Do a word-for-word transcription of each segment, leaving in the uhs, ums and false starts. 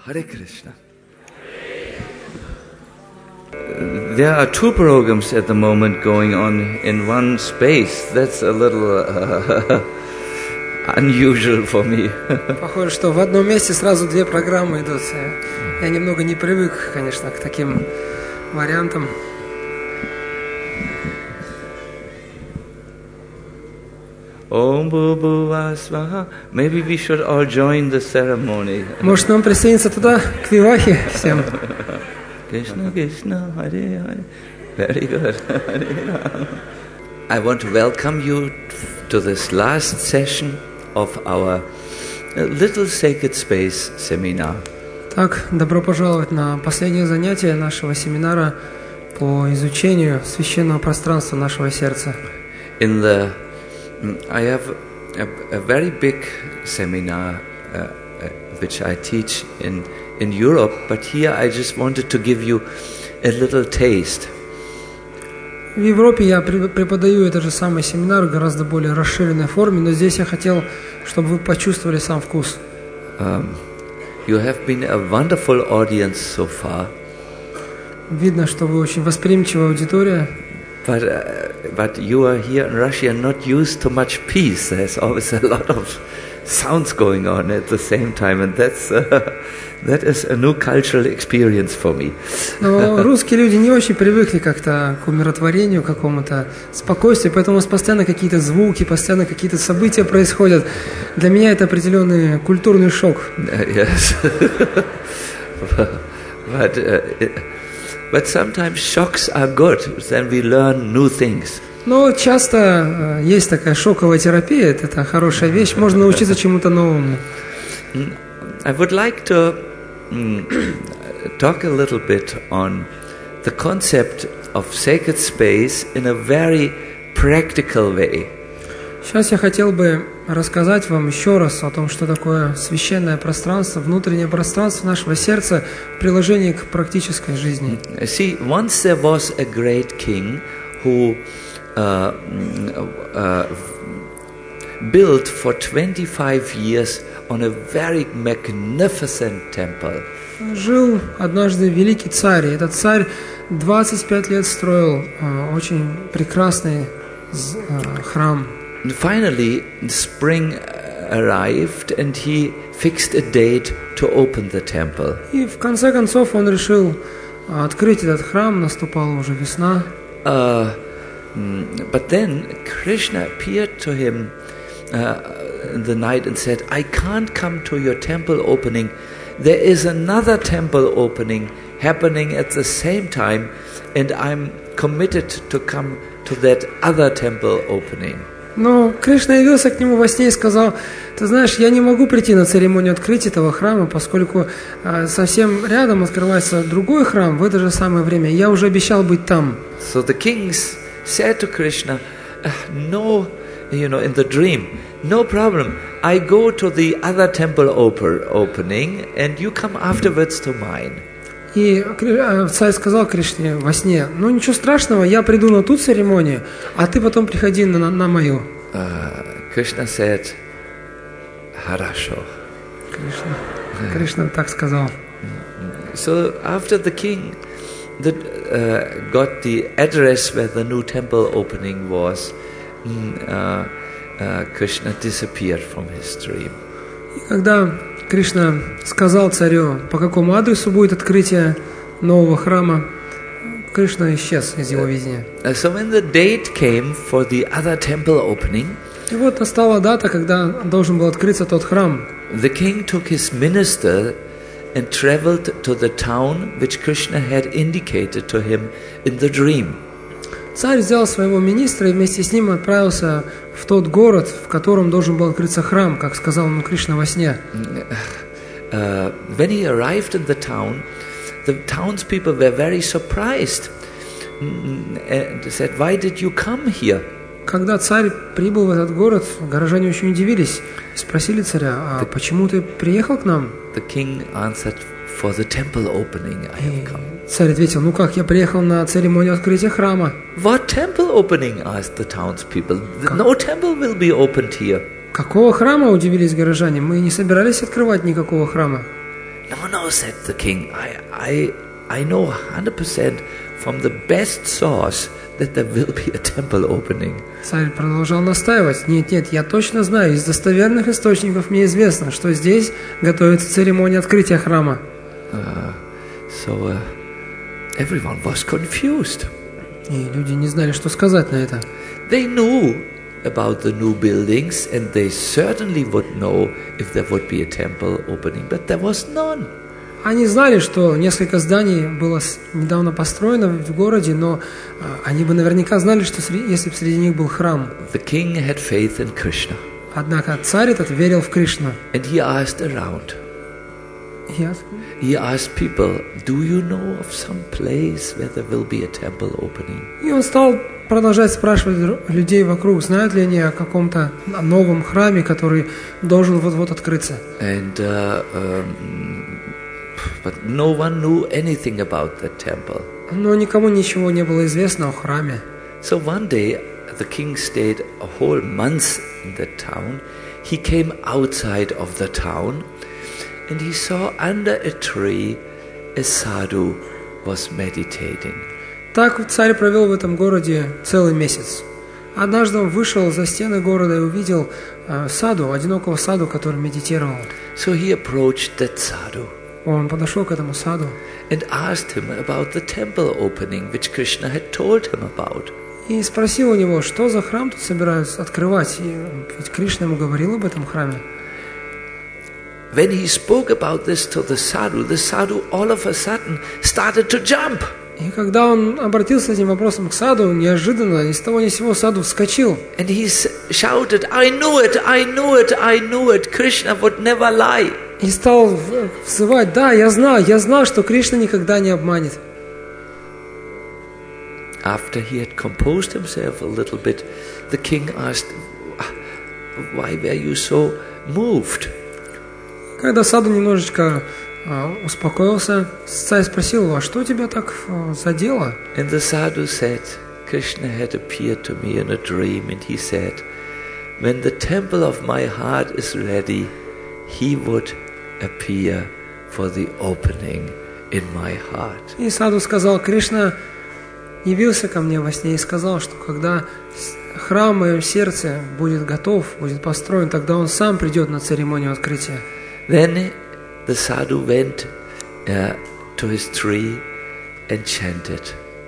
Hare Krishna. There are two programs at the moment going on in one space. That's a little uh, unusual for me. Похоже, что в одном месте сразу две программы идут. Я немного не привык, конечно, к таким вариантам. Om Bhurбhuvah Swaha. Maybe we should all join the ceremony. Может, нам присоединиться туда, к Вивахе всем? Krishna Krishna Hare Hare. Very good. I want to welcome you to this last session of our Little Sacred Space seminar. Так, добро пожаловать на последнее занятие нашего семинара по изучению священного пространства нашего сердца. In the I have a, a very big seminar uh, uh, which I teach in in Europe, but here I just wanted to give you a little taste. В Европе я преподаю этот же самый семинар в гораздо более расширенной форме, но здесь я хотел, чтобы вы почувствовали сам вкус. Um, you have been a wonderful audience so far. Видно, что вы очень восприимчивая аудитория. But uh, but you are here in Russia not used to much peace. There's always a lot of sounds going on at the same time, and that's uh, that is a new cultural experience for me. Но русские люди не очень привыкли как-то к умиротворению, к какому-то спокойствию, поэтому у нас постоянно какие-то звуки, постоянно какие-то события происходят. Для меня это определенный культурный шок. Uh, yes, but. Uh, it, But sometimes shocks are good, then we learn new things. Но часто есть такая шоковая терапия, это хорошая вещь, можно научиться чему-то новому. I would like to mm, talk a little bit on the concept of sacred space in a very practical way. Сейчас я хотел бы рассказать вам еще раз о том, что такое священное пространство, внутреннее пространство нашего сердца в приложении к практической жизни. See, once there was a great king who uh, uh, built for twenty-five years on a very magnificent temple. Жил однажды великий царь, и этот царь двадцать пять лет строил uh, очень прекрасный uh, храм. And finally, spring arrived, and he fixed a date to open the temple. И в конце концов он решил открыть этот храм. Наступала уже весна. Uh, but then Krishna appeared to him uh, in the night and said, "I can't come to your temple opening. There is another temple opening happening at the same time, and I'm committed to come to that other temple opening." Но Кришна явился к нему во сне и сказал: ты знаешь, я не могу прийти на церемонию открытия этого храма, поскольку э, совсем рядом открывается другой храм в это же самое время. Я уже обещал быть там. So the king said to Krishna, uh, no, you know, in the dream, no problem. I go to the other temple open, opening, and you come afterwards to mine. И царь сказал Кришне во сне: ну ничего страшного, я приду на ту церемонию, а ты потом приходи на, на мою. Кришна uh, said, "Хорошо." Кришна, Кришна так сказал. So after the king that, uh, got the address where the new temple opening was, uh, uh, Krishna disappeared from his dream. И когда Кришна сказал царю, по какому адресу будет открытие нового храма, Кришна исчез из его видения. So when the date came for the other temple opening, и вот настала дата, когда должен был открыться тот храм. The king took his minister and traveled to the town which Krishna had indicated to him in the dream. Царь взял своего министра и вместе с ним отправился в тот город, в котором должен был открыться храм, как сказал ему Кришна во сне. Uh, when he arrived in the town, the townspeople were very surprised and said, "Why did you come here?" Когда царь прибыл в этот город, горожане очень удивились и спросили царя: а the, почему ты приехал к нам? The king answered, "For the temple opening I have come." Царь ответил: ну как, я приехал на церемонию открытия храма. What temple opening? Asked the townspeople. No temple will be opened here. Какого храма? Удивились горожане. Мы не собирались открывать никакого храма. No, no, said the king. I, I, I know one hundred percent from the best source that there will be a temple opening. Царь продолжал настаивать. Нет, нет, я точно знаю, из достоверных источников мне известно, что здесь готовится церемония открытия храма. Uh, so uh, everyone was confused. И люди не знали, что сказать на это. They knew about the new buildings, and they certainly would know if there would be a temple opening, but there was none. Они знали, что несколько зданий было недавно построено в городе, но они бы наверняка знали, что если бы среди них был храм. The king had faith in Krishna. Однако царь этот верил в Кришну. And he asked around. Yes. He asked people, do you know of some place where there will be a temple opening? И он стал продолжать спрашивать людей вокруг, знают ли они о каком-то новом храме, который должен вот-вот открыться. And uh, um, but no one knew anything about that temple. Но никому ничего не было известно о храме. So one day the king stayed a whole month in that town. He came outside of the town and he saw under a tree a sadhu was meditating. Так царь провел в этом городе целый месяц. Однажды он вышел за стены города и увидел э, саду, одинокого саду, который медитировал. So he approached that sadhu. Он подошел к этому саду and asked him about the temple opening which Krishna had told him about. И спросил у него, что за храм тут собираются открывать. И, ведь Кришна ему говорил об этом храме. When he spoke about this to the sadhu, the sadhu all of a sudden started to jump. И когда он обратился с этим вопросом к саду, неожиданно, ни с того ни с сего саду вскочил. And he shouted, I knew it, I knew it, I knew it. Krishna would never lie. И стал взывать, да, я знал, я знал, что Кришна никогда не обманет. After he had composed himself a little bit, the king asked, why were you so moved? Когда саду немножечко uh, успокоился, царь спросил его, а что тебя так uh, задело? And the sadhu said, Krishna had appeared to me in a dream, and he said, when the temple of my heart is ready, he would appear for the opening in my heart. И саду сказал, Кришна явился ко мне во сне и сказал, что когда храм в моем сердце будет готов, будет построен, тогда он сам придет на церемонию открытия. Then the sadhu went uh, to his tree and chanted.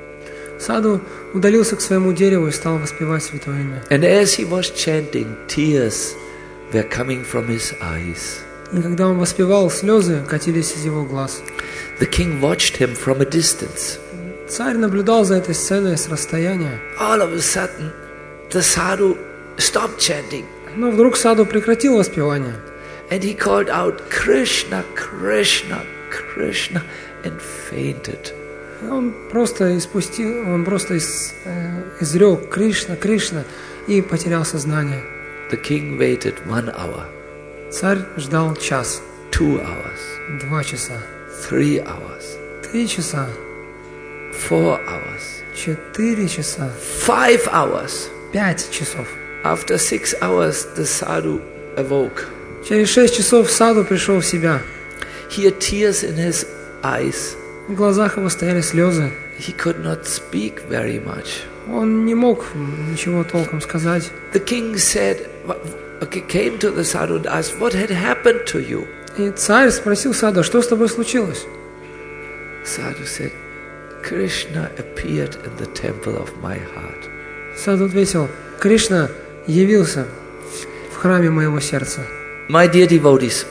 Саду удалился к своему дереву и стал воспевать святое имя. And as he was chanting, tears were coming from his eyes. И когда он воспевал, слезы катились из его глаз. The king watched him from a distance. Царь наблюдал за этой сценой с расстояния. All of a sudden, the sadhu stopped chanting. Но вдруг саду прекратил воспевание. And he called out, Krishna, Krishna, Krishna, and fainted. Он просто испустил, он просто из, э, изрек Кришна, Кришна и потерял сознание. The king waited one hour. Царь ждал час. Two hours. Два часа. Three hours. Три часа. Four hours. Четыре часа. Five hours. Пять часов. After six hours, the sadhu awoke. Через шесть часов саду пришел в себя. He had tears in his eyes. В глазах его стояли слезы. He could not speak very much. Он не мог ничего толком сказать. The king said, came to the sadhu and asked, what had happened to you? И царь спросил саду, что с тобой случилось? Sadhu said, Krishna appeared in the temple of my heart. Саду ответил, Кришна явился в храме моего сердца. My dear devotees,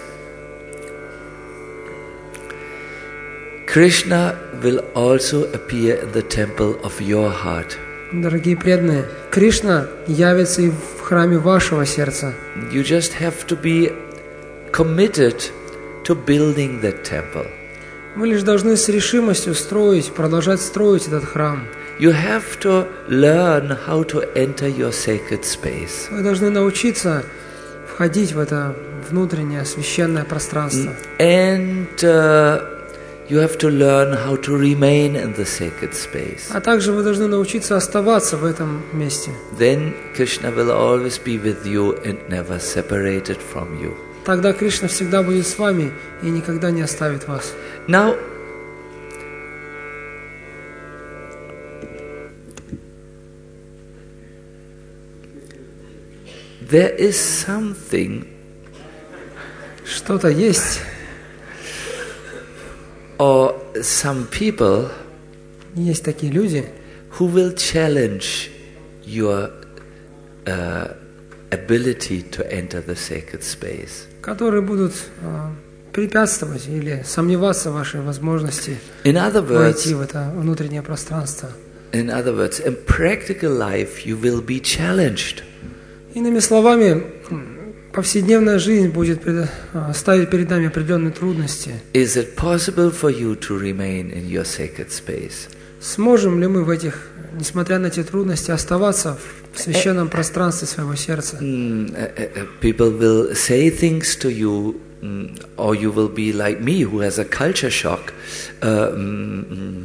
Krishna will also appear in the temple of your heart. Дорогие преданные, Кришна явится и в храме вашего сердца. You just have to be committed to building that temple. Вы лишь должны с решимостью строить, продолжать строить этот храм. You have to learn how to enter your sacred space. Вы должны научиться входить в это внутреннее священное пространство. And uh, you have to learn how to remain in the sacred space. А также вы должны научиться оставаться в этом месте. Then Krishna will always be with you and never separated from you. тогда Кришна всегда будет с вами и никогда не оставит вас. Now, there is something Что-то есть, or some people есть такие люди, who will challenge your uh, ability to enter the sacred space. которые будут а, препятствовать или сомневаться в вашей возможности In other войти words, в это внутреннее пространство. in other words, in practical life, you will be challenged. Иными словами, повседневная жизнь будет пред- а, ставить перед нами определенные трудности. Is it possible for you to remain in your sacred space? Сможем ли мы в этих, несмотря на эти трудности, оставаться в священном пространстве своего сердца? Mm, uh, uh, people will say things to you, mm, or you will be like me, who has a culture shock, uh, mm,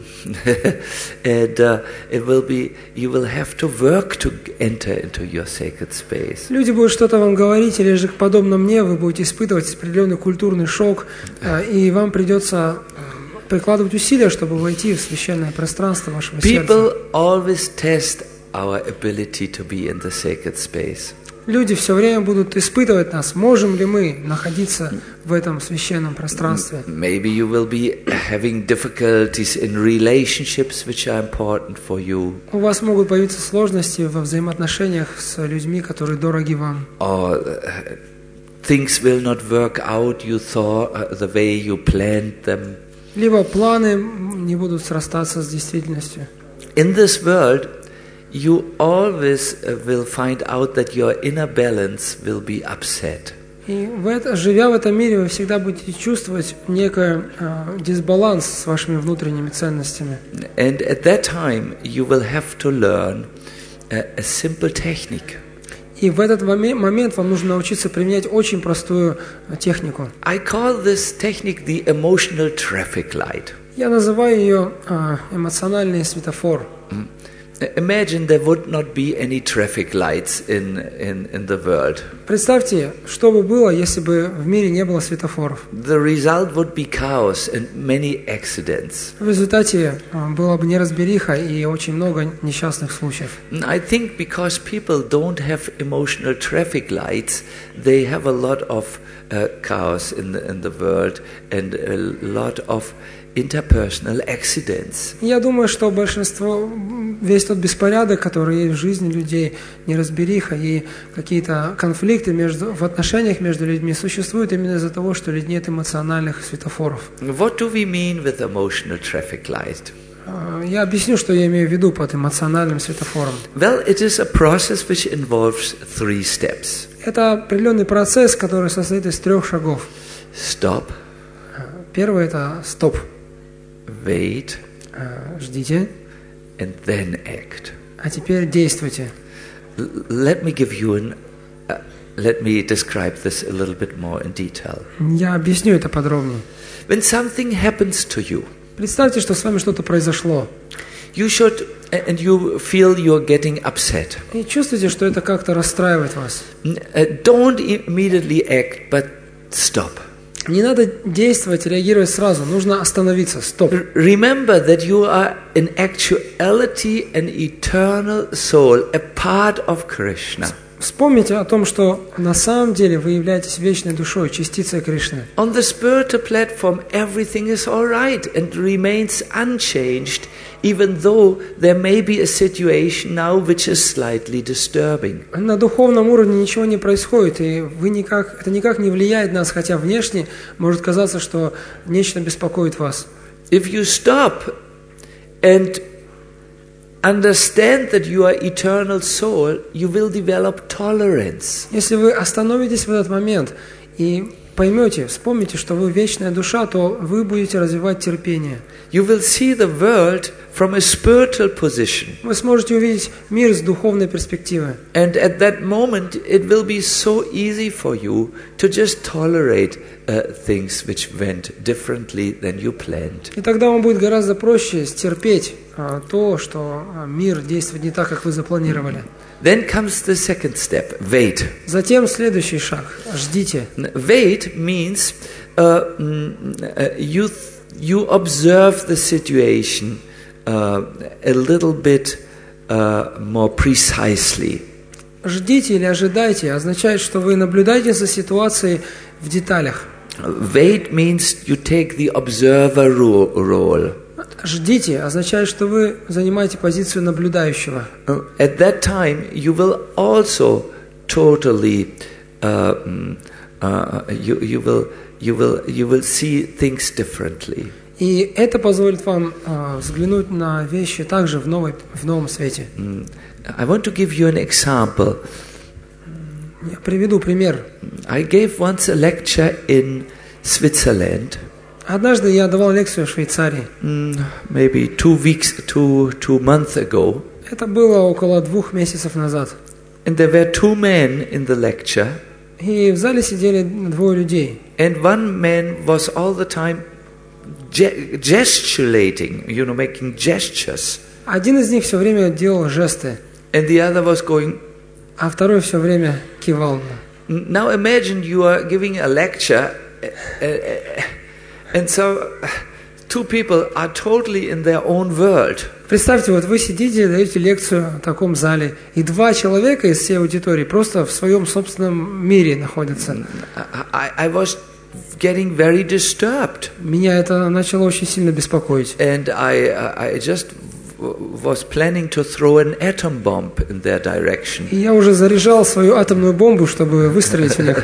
and uh, it will be. You will have to work to enter into your sacred space. Люди будут что-то вам говорить, или же, подобно мне, вы будете испытывать определенный культурный шок, а, и вам придется прикладывать усилия, чтобы войти в священное пространство вашего сердца. People always test our ability to be in the sacred space. Люди все время будут испытывать нас, можем ли мы находиться в этом священном пространстве. Maybe you will be having difficulties in relationships which are important for you. У вас могут появиться сложности во взаимоотношениях с людьми, которые дороги вам. Or uh, things will not work out you thought uh, the way you planned them. Либо планы не будут срастаться с действительностью. In this world, you always uh, will find out that your inner balance will be upset. И в это, живя в этом мире, вы всегда будете чувствовать некий э, дисбаланс с вашими внутренними ценностями. And at that time, you will have to learn a, a simple technique. И в этот моме- момент вам нужно научиться применять очень простую э, технику. I call this technique the emotional traffic light. Я называю ее э, эмоциональный светофор. Imagine there would not be any traffic lights in, in, in the world. Представьте, что бы было, если бы в мире не было светофоров. The result would be chaos and many accidents. В результате э, была бы неразбериха и очень много несчастных случаев. I think because people don't have emotional traffic lights, they have a lot of uh, chaos in the, in the world and a lot of interpersonal accidents. Я думаю, что большинство, весь тот беспорядок, который есть в жизни людей, неразбериха и какие-то конфликты между, в отношениях между людьми существуют именно из-за того, что нет эмоциональных светофоров. What do we mean with emotional traffic light? Я объясню, что я имею в виду под эмоциональным светофором. Well, it is a process which involves three steps. Это определенный процесс, который состоит из трех шагов. Stop, Первый – это стоп. wait, Ждите, and then act. а теперь действуйте. L- let me give you an, uh, let me describe this a little bit more in detail. Я объясню это подробнее. When something happens to you, Представьте, что с вами что-то произошло. you should, and you feel you're getting upset. И чувствуете, что это как-то расстраивает вас. N- uh, don't immediately act, but stop. Не надо действовать, реагировать сразу. Нужно остановиться. Стоп. R- remember that you are in actuality an eternal soul, a part of Krishna. Вспомните о том, что на самом деле вы являетесь вечной душой, частицей Кришны. On the spiritual platform, everything is all right and remains unchanged, even though there may be a situation now which is slightly disturbing. На духовном уровне ничего не происходит, и вы никак, это никак не влияет на нас, хотя внешне может казаться, что нечто беспокоит вас. If you stop and understand that you are eternal soul, you will develop tolerance. Если вы остановитесь в этот момент и поймете, вспомните, что вы вечная душа, то вы будете развивать терпение. You will see the world from a spiritual position. Вы сможете увидеть мир с духовной перспективы. And at that moment, it will be so easy for you to just tolerate uh, things which went differently than you planned. И тогда вам будет гораздо проще стерпеть а, то, что а, мир действует не так, как вы запланировали. Then comes the second step, wait. Затем следующий шаг. Ждите. Wait means uh, mm, uh, you you observe the situation uh, a little bit uh, more precisely. Ждите или ожидайте означает, что вы наблюдаете за ситуацией в деталях. Wait means you take the observer ro- role. Ждите означает, что вы занимаете позицию наблюдающего. At that time, you will also totally uh, uh, you you will you will you will see things differently. И это позволит вам uh, взглянуть на вещи также в новой в новом свете. I want to give you an example. Я приведу пример. I gave once a lecture in Switzerland. Однажды я давал лекцию в Швейцарии. Maybe two weeks, two two months ago. Это было около двух месяцев назад. And there were two men in the lecture. И в зале сидели двое людей. And one man was all the time ge- gesticulating, you know, making gestures. Один из них все время делал жесты, And the other was going. а второй все время кивал. Now imagine you are giving a lecture, uh, uh, and so two people are totally in their own world. Представьте, вот вы сидите, даете лекцию в таком зале, и два человека из всей аудитории просто в своем собственном мире находятся. I, I was getting very disturbed. Меня это начало очень сильно беспокоить. And I, I just was planning to throw an atom bomb in their direction. И я уже заряжал свою атомную бомбу, чтобы выстрелить в них.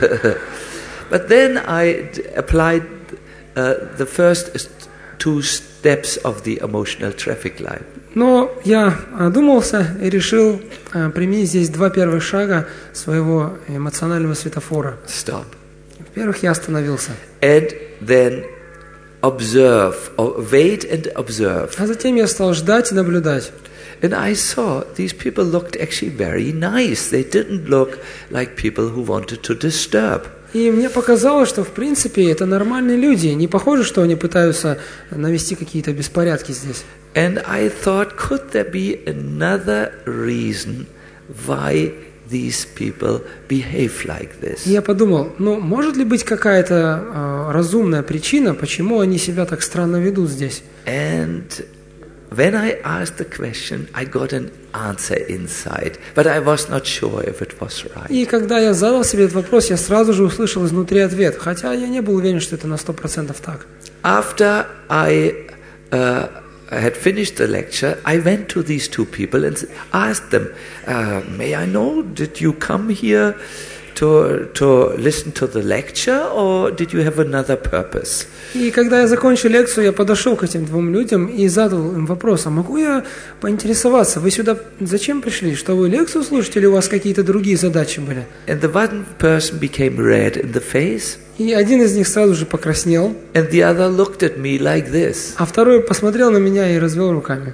But then I applied uh, the first two steps of the emotional traffic light. Но я одумался и решил а, применить здесь два первых шага своего эмоционального светофора. Stop. Во-первых, я остановился. And then observe, or wait and observe. А затем я стал ждать и наблюдать. And I saw these people looked actually very nice. They didn't look like people who wanted to disturb. И мне показалось, что в принципе это нормальные люди. Не похоже, что они пытаются навести какие-то беспорядки здесь. And I thought, could there be another reason why these people behave like this? И я подумал, ну, может ли быть какая-то э, разумная причина, почему они себя так странно ведут здесь? And when I asked the question, I got an answer inside, but I was not sure if it was right. И когда я задал себе этот вопрос, я сразу же услышал изнутри ответ, хотя я не был уверен, что это на сто процентов так. After I uh, had finished the lecture, I went to these two people and asked them, uh, may I know, did you come here to, to listen to the lecture, or did you have another purpose? И когда я закончил лекцию, я подошел к этим двум людям и задал им вопрос, а могу я поинтересоваться, вы сюда зачем пришли? Что вы лекцию слушаете или у вас какие-то другие задачи были? And the one person became red in the face. И один из них сразу же покраснел, And the other looked at me like this. а второй посмотрел на меня и развел руками.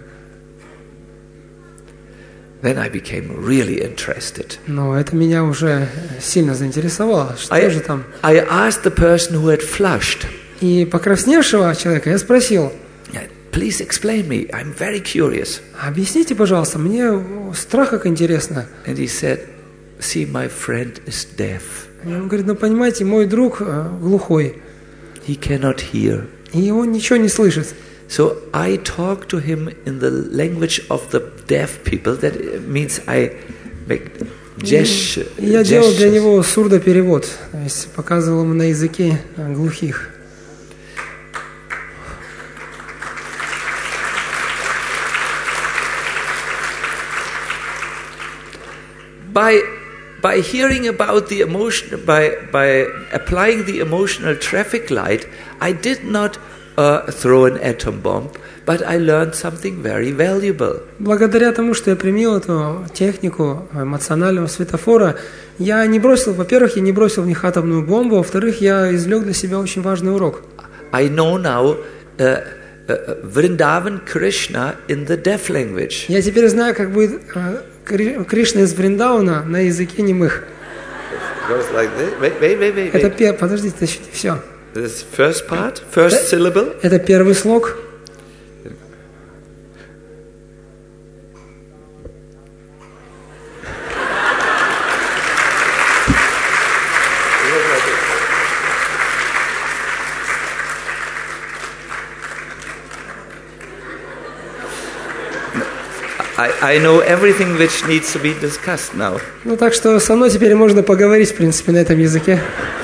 Then I became really interested. Но это меня уже сильно заинтересовало. Что I, же там? I asked the person who had flushed, И покрасневшего человека я спросил, please explain me, I'm very curious. объясните, пожалуйста, мне страх как интересно. And he said, see, my friend is deaf. И он говорит, ну понимаете, мой друг э, глухой, He cannot hear. и он ничего не слышит. So I talk to him in the language of the deaf people. That means I make gesture, И я делал для gestures. него сурдоперевод, то есть показывал ему на языке э, глухих. By by hearing about the emotion, by by applying the emotional traffic light, I did not uh, throw an atom bomb, but I learned something very valuable. Благодаря тому, что я применил эту технику эмоционального светофора, я не бросил, во-первых, я не бросил в них атомную бомбу, во-вторых, я извлек для себя очень важный урок. I know now uh, uh, Vrindavan Krishna in the deaf language. Я теперь знаю, как будет э, Кри- Кришна из Вриндауна на языке немых. Goes like this. Wait, wait, wait, wait. Это wait. пе- подождите, это еще не все. This first part, first syllable. Это первый слог. I, I know everything which needs to be discussed now. Ну так что со мной теперь можно поговорить, в принципе, на этом языке.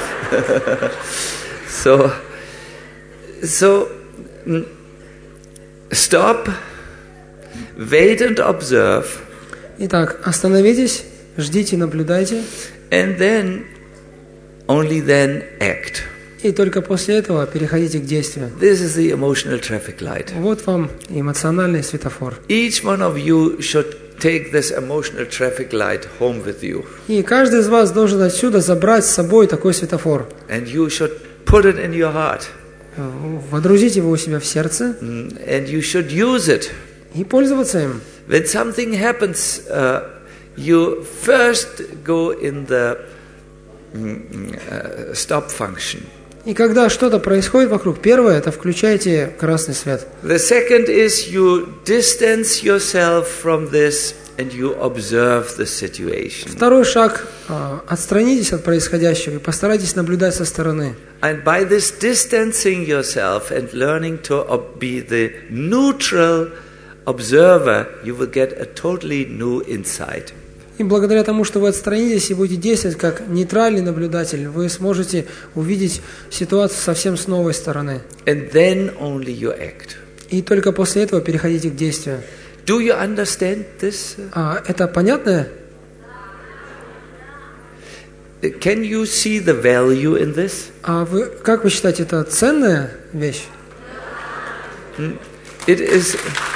So, so mm, stop, wait and observe, Итак, остановитесь, ждите, наблюдайте, and then, only then act. и только после этого переходите к действию. This is the emotional traffic light. Вот вам эмоциональный светофор. Each one of you should take this emotional traffic light home with you. И каждый из вас должен отсюда забрать с собой такой светофор. And you should put it in your heart. Водрузить его у себя в сердце And you should use it. и пользоваться им. When something happens, uh, you first go in the mm, uh, stop function. И когда что-то происходит вокруг, первое, это включайте красный свет. The second is you distance yourself from this and you observe the situation. Второй шаг – отстранитесь от происходящего и постарайтесь наблюдать со стороны. And by this distancing yourself and learning to ob- be the neutral observer, you will get a totally new insight. И благодаря тому, что вы отстранитесь и будете действовать как нейтральный наблюдатель, вы сможете увидеть ситуацию совсем с новой стороны. And then only you act. И только после этого переходите к действию. Do you understand this? А это понятно? Can you see the value in this? А вы, как вы считаете, это ценная вещь? It is.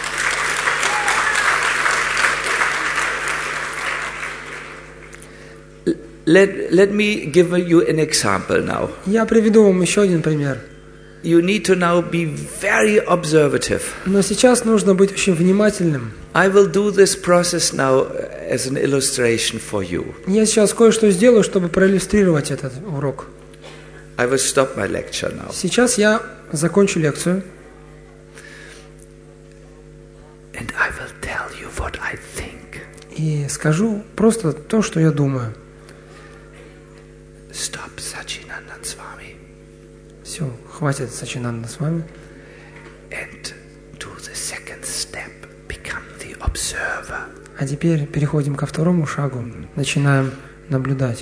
Let, let me give you an example now. Я приведу вам еще один пример. You need to now be very observative. Но сейчас нужно быть очень внимательным. I will do this process now as an illustration for you. Я сейчас кое-что сделаю, чтобы проиллюстрировать этот урок. I will stop my lecture now. Сейчас я закончу лекцию. And I will tell you what I think. И скажу просто то, что я думаю. Stop, Sachinandan Swami. Все, хватит Сачинанда с вами. And do the second step. Become the observer. А теперь переходим ко второму шагу. Начинаем наблюдать.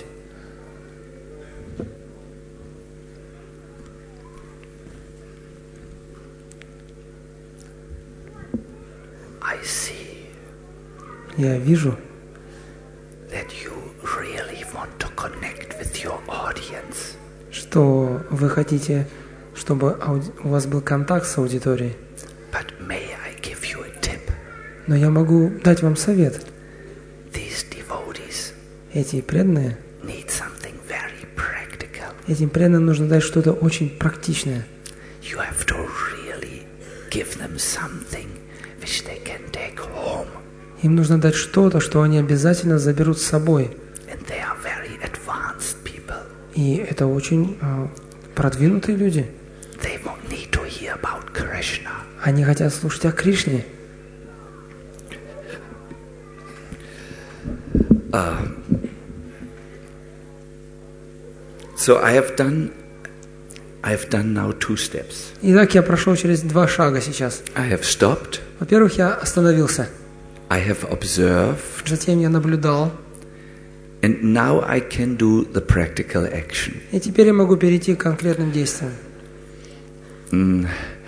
I see Я вижу, that you really want to connect with your audience. что вы хотите, чтобы ауди- у вас был контакт с аудиторией. But may I give you a tip? Но я могу дать вам совет. These devotees Эти преданные, need something very practical. этим преданным нужно дать что-то очень практичное. You have to really give them something which they can take home. Им нужно дать что-то, что они обязательно заберут с собой. And they are very advanced people. И это очень э, продвинутые люди. They won't need to hear about Krishna. Они хотят слушать о Кришне. Uh, so I have done, I have done now two steps. Итак, я прошел через два шага сейчас. I have stopped. Во-первых, я остановился. I have observed. Затем я наблюдал. And now I can do the practical action. И теперь я могу перейти к конкретным действиям. Mm.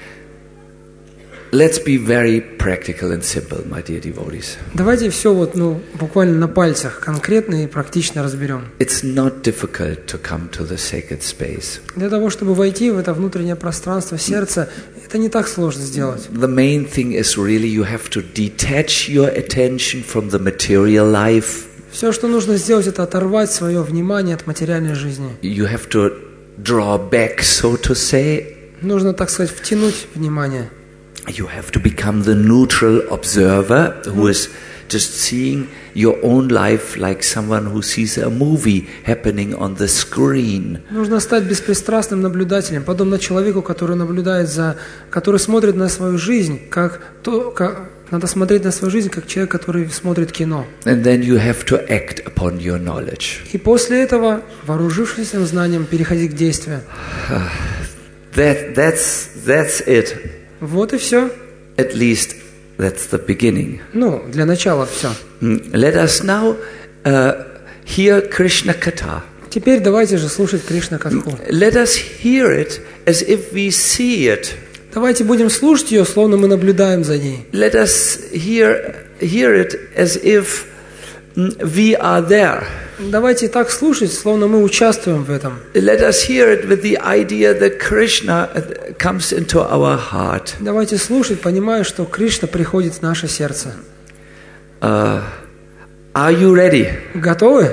Let's be very practical and simple, my dear devotees. Давайте все вот, ну, буквально на пальцах конкретно и практично разберем. It's not difficult to come to the sacred space. Для того, чтобы войти в это внутреннее пространство сердца, это не так сложно сделать. The main thing is really you have to detach your attention from the material life. Все, что нужно сделать, это оторвать свое внимание от материальной жизни. You have to draw back, so to say. Нужно, так сказать, втянуть внимание. You have to become the neutral observer who is just seeing your own life like someone who sees a movie happening on the screen. Нужно стать беспристрастным наблюдателем, подобно человеку, который наблюдает за, который смотрит на свою жизнь, как то, как надо смотреть на свою жизнь, как человек, который смотрит кино. And then you have to act upon your knowledge. И после этого, вооружившись этим знанием, переходить к действию. That, that's, that's it. Вот и все. At least that's the beginning. Ну, для начала все. Mm, Let us now uh, hear Krishna Katha. Теперь давайте же слушать Кришна Катху. Let us hear it as if we see it. Давайте будем слушать ее, словно мы наблюдаем за ней. Let us hear, hear it as if mm, we are there. Давайте так слушать, словно мы участвуем в этом. Let us hear it with the idea that Krishna comes into our heart. Давайте слушать, понимая, что Кришна приходит в наше сердце. Uh, are you ready? Готовы?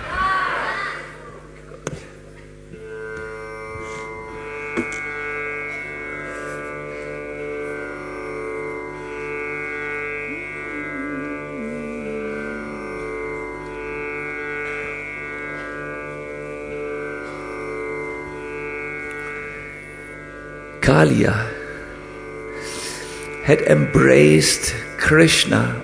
Kaliya had embraced Krishna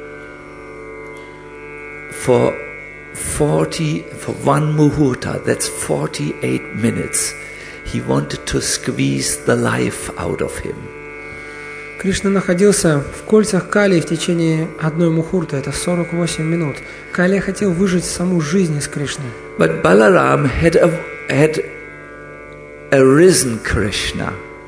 for forty, for one muhurta, that's forty-eight minutes. He wanted to squeeze the life out of him. Кришна находился в кольцах Кали в течение одной мухурты, это сорок восемь минут. Кали хотел выжать саму жизнь из Кришны. But Balaram had, a, had arisen Krishna.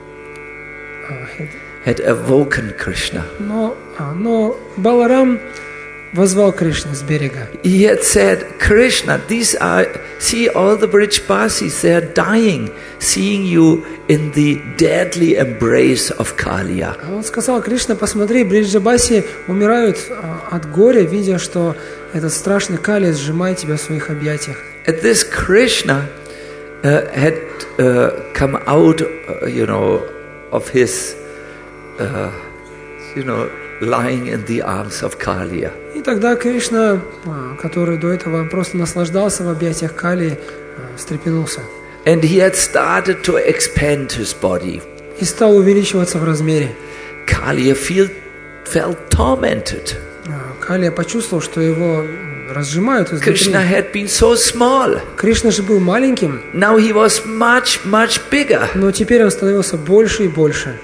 Had awoken Krishna. Но, но Баларам возвал Кришну с берега. He had said, Krishna, these are, see all the Brijbasis, they are dying, seeing you in the deadly embrace of Kaliya. Он сказал: Кришна, посмотри, Бриджабаси умирают от горя, видя, что этот страшный Кали сжимает тебя в своих объятиях. At this, Krishna uh, had uh, come out, uh, you know, of his, uh, you know, lying in the arms of Kaliya. И тогда Кришна, который до этого просто наслаждался в объятиях Кали, встрепенулся. And he had started to expand his body. И стал увеличиваться в размере. Kaliya feel, felt tormented. Калия почувствовал, что его разжимают изнутри. Krishna had been so small. Кришна же был маленьким. Now he was much, much bigger. Но теперь он становился больше и больше.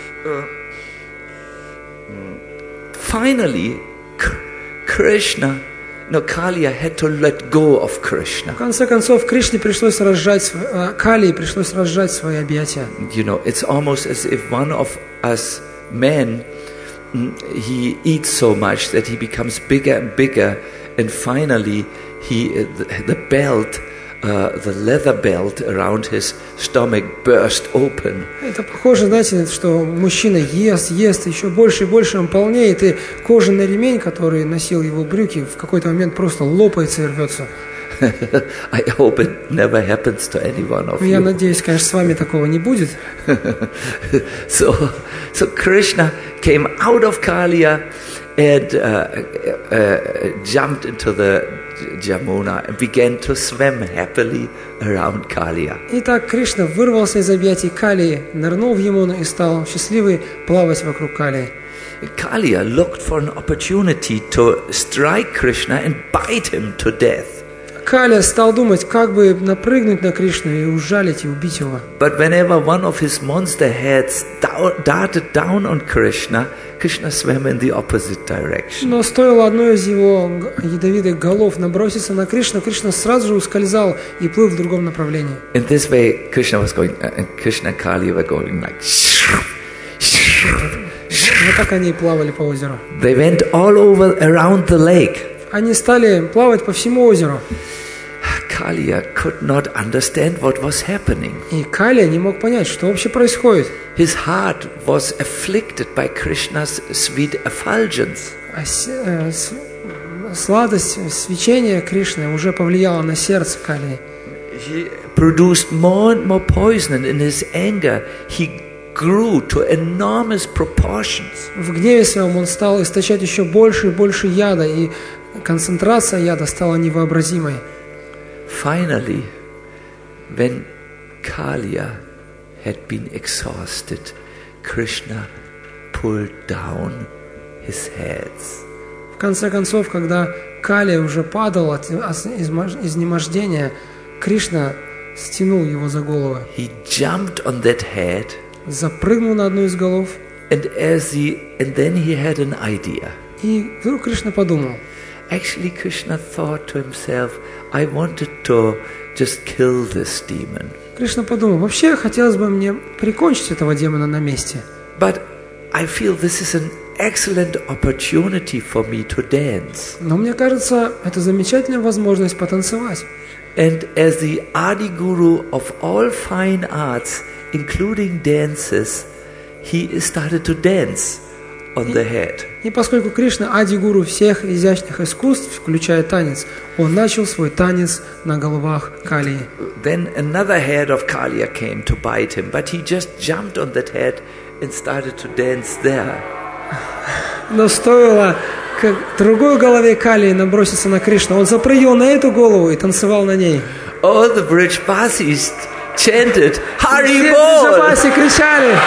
Finally, Krishna, no, Kaliya had to let go of Krishna. В конце концов, Кришне пришлось разжать, Калии пришлось разжать свои объятия. You know, it's almost as if one of us men, he eats so much that he becomes bigger and bigger, and finally, he the, the belt, uh, the leather belt around his stomach burst open. Это похоже, знаете, что мужчина ест, ест, еще больше и больше он полнеет, и кожаный ремень, который носил его брюки, в какой-то момент просто лопается и рвется. I hope it never happens to any one of you. Я надеюсь, конечно, с вами такого не будет. so, so Krishna came out of Kaliya and uh, uh, jumped into the Jamuna and began to swim happily around Kaliya. Итак, Кришна вырвался из объятий Калии, нырнул в Ямуну и стал счастливый плавать вокруг Калии. Kaliya looked for an opportunity to strike Krishna and bite him to death. Калия стал думать, как бы напрыгнуть на Кришну и ужалить и убить его. But whenever one of his monster heads darted down on Krishna, Krishna swam in the opposite direction. Но стоило одной из его ядовитых голов наброситься на Кришну, Кришна сразу же ускользал и плыл в другом направлении. In this way, Krishna was going, uh, and Krishna and Kali were going like. Вот так они и плавали по озеру. They went all over around the lake. Они стали плавать по всему озеру. Kaliya could not understand what was happening. И Калия не мог понять, что вообще происходит. His heart was afflicted by Krishna's sweet effulgence. Сладость свечения Кришны уже повлияла на сердце Калии. He produced more and more poison, and in his anger he grew to enormous proportions. В гневе своем он стал источать еще больше и больше яда, и концентрация яда стала невообразимой. Finally, when Kaliya had been exhausted, Krishna pulled down his heads. В конце концов, когда Калия уже падал от изнемождения, Кришна стянул его за голову. He jumped on that head, запрыгнул на одну из голов, And as he, and then he had an idea. И вдруг Кришна подумал. Actually, Krishna thought to himself, I wanted to just kill this demon. Кришна подумал, вообще хотелось бы мне прикончить этого демона на месте. But I feel this is an excellent opportunity for me to dance. Но мне кажется, это замечательная возможность потанцевать. And as the Adi Guru of all fine arts, including dances, he started to dance on the head. И поскольку Кришна ади-гуру всех изящных искусств, включая танец, он начал свой танец на головах Калии. Then another head of Kaliya came to bite him, but he just jumped on that head and started to dance there. Но стоило к другой голове Калии наброситься на Кришну, он запрыгивал на эту голову и танцевал на ней. All the Brijbasis chanted, Hari Все Bol! бриджабаси кричали.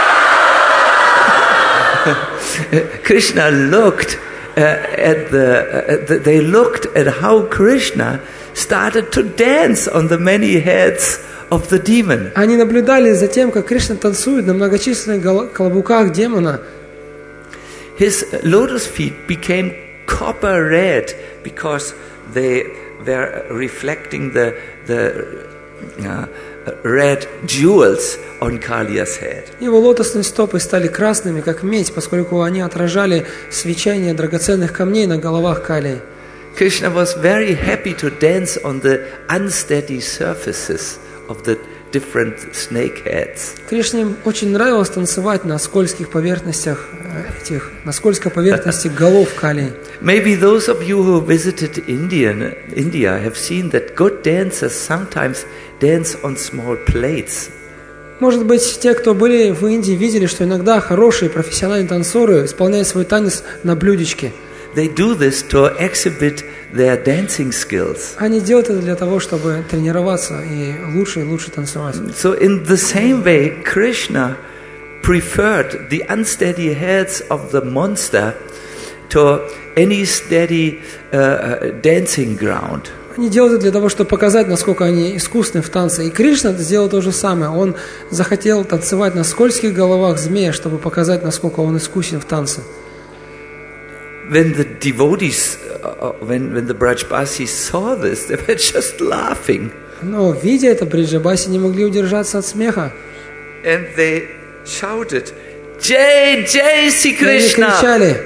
Krishna looked uh, at the, uh, the, they looked at how Krishna started to dance on the many heads of the demon. Они наблюдали за тем, как Кришна танцует на многочисленных гол- колобуках демона. His lotus feet became copper red because they were reflecting the, the uh, red jewels on Kaliya's head. Его лотосные стопы стали красными, как медь, поскольку они отражали свечение драгоценных камней на головах Калии. Krishna was very happy to dance on the unsteady surfaces of the different snake heads. Кришне очень нравилось танцевать на скользких поверхностях этих, на скользкой поверхности голов Калии. Maybe those of you who visited Indian, India have seen that good dancers sometimes dance on small plates. Может быть, те, кто были в Индии, видели, что иногда хорошие профессиональные танцоры исполняют свой танец на блюдечке. They do this to exhibit their dancing skills. Они делают это для того, чтобы тренироваться и лучше и лучше танцевать. So in the same way, Krishna preferred the unsteady heads of the monster to any steady uh, dancing ground. Они делают это для того, чтобы показать, насколько они искусны в танце. И Кришна сделал то же самое. Он захотел танцевать на скользких головах змея, чтобы показать, насколько он искусен в танце. When the devotees, uh, when, when the Brajbasis saw this, they were just laughing. Но, видя это, бриджабаси не могли удержаться от смеха. And they shouted, Jai, Jai Sri И они Krishna! кричали.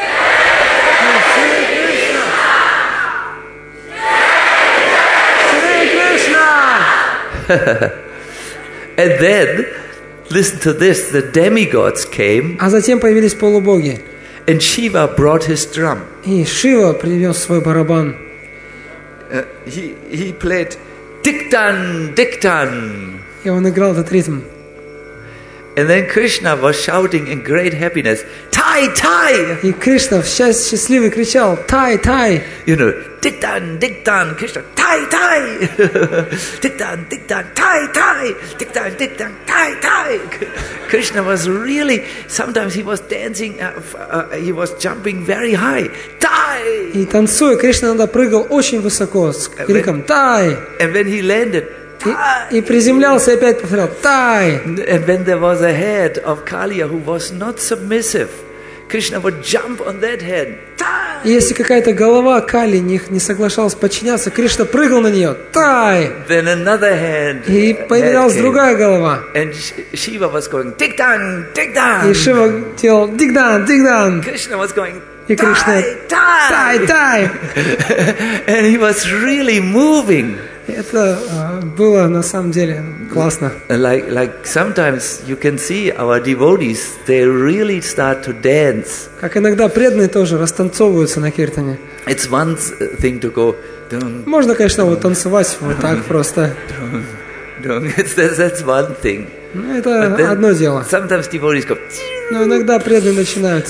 And then, listen to this, the demigods came, А затем появились полубоги. and Shiva brought his drum. И Шива принес свой барабан. Uh, he, he played Diktan, Diktan. И он играл этот ритм. And then Krishna was shouting in great happiness, Tai, Tai! И Кришна в счастье счастливый кричал: «Тай, тай!» You know, Diktan, Diktan, Krishna, Tai, Tai! Diktan, Diktan, Tai, Tai! Diktan, Diktan, Tai, Tai! Krishna was really, sometimes he was dancing, uh, uh, he was jumping very high. Tai! И танцуя, Кришна иногда прыгал очень высоко с криком «Тай!» And when he landed, И, и приземлялся и опять повторял «Тай!» and when there was a head of Kaliya who was not submissive, Krishna would jump on that head. И если какая-то голова Кали не, не соглашалась подчиняться, Кришна прыгал на нее «Тай!» Then another hand. И появлялась head came. другая голова. And Shiva was going, Dikdan, Dikdan. И Шива делал «Дигдан, дигдан!» Krishna was going, И Кришна Tai, «Тай, тай!» And he was really moving. Это uh, было на самом деле классно. Like, like sometimes you can see our devotees, they really start to dance. Как иногда преданные тоже растанцовываются на киртане. It's one thing to go, dun, Можно, конечно, вот танцевать вот так просто. dun, dun. It's, that's, that's one thing. Ну, это But then одно дело. Sometimes devotees go, Но иногда преданные начинают.